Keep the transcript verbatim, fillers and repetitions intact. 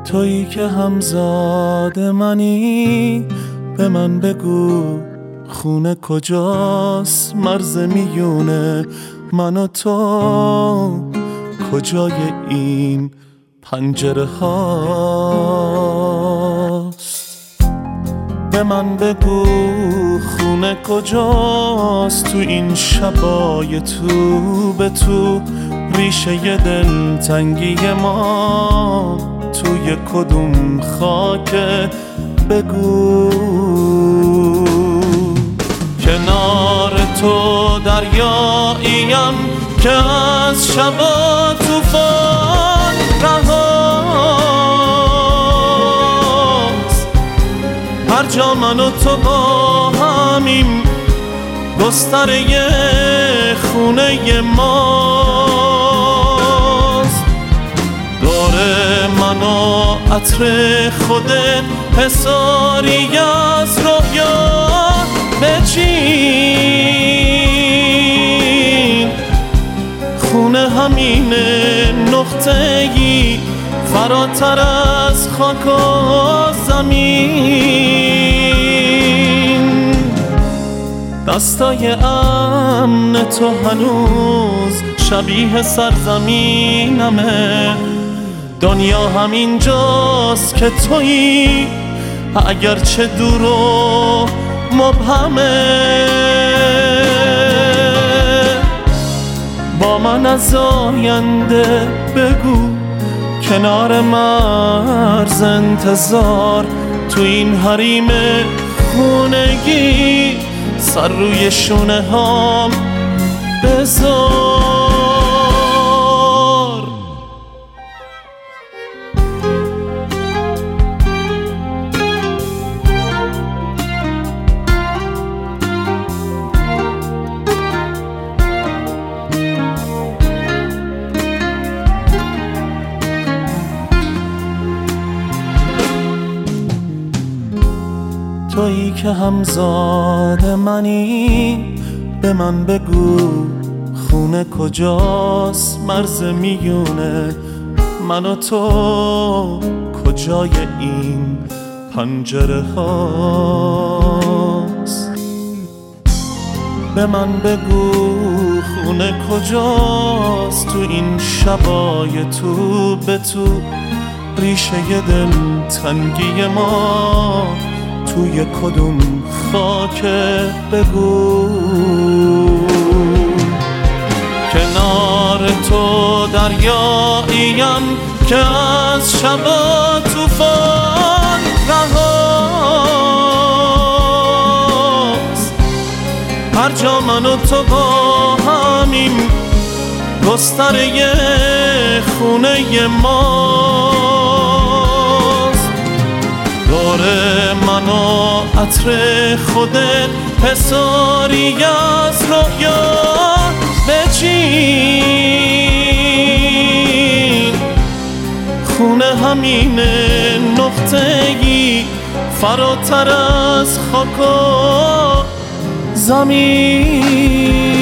تویی که همزاد منی، به من بگو خونه کجاست، مرز میونه من و تو کجای این پنجره هاست. به من بگو خونه کجاست، تو این شبای تو به تو، ریشه دل تنگی ما توی کدوم خاکه، بگو. کنار تو دریاییم که از شبا طوفان رهاست، هر جا من و تو با همیم گستره خونه ماست. داره من و عطر خودت حساری از رویا بچین، خونه همین نقطه‌ای فراتر از خاک و زمین. دستای امن تو هنوز شبیه سرزمینمه، دنیا همینجاست که تویی، اگرچه دور و مبهمه. با من از آینده بگو، کنار مرز انتظار، تو این حریم خونگی سر روی شونه هام بذار. تویی که همزاد منی، به من بگو خونه کجاست، مرز میونه من و تو کجای این پنجره هاست. به من بگو خونه کجاست، تو این شبای تو به تو، ریشه دل تنگی ما توی کدوم خاکه، بگو. کنار تو دریاییم که از شبا طوفان رهاست، هر جا من و تو با همیم گستره خونه ماست. داره من و عطر خودت حساری از رویا بچین، خونه همین نقطه‌ای فراتر از خاک و زمین.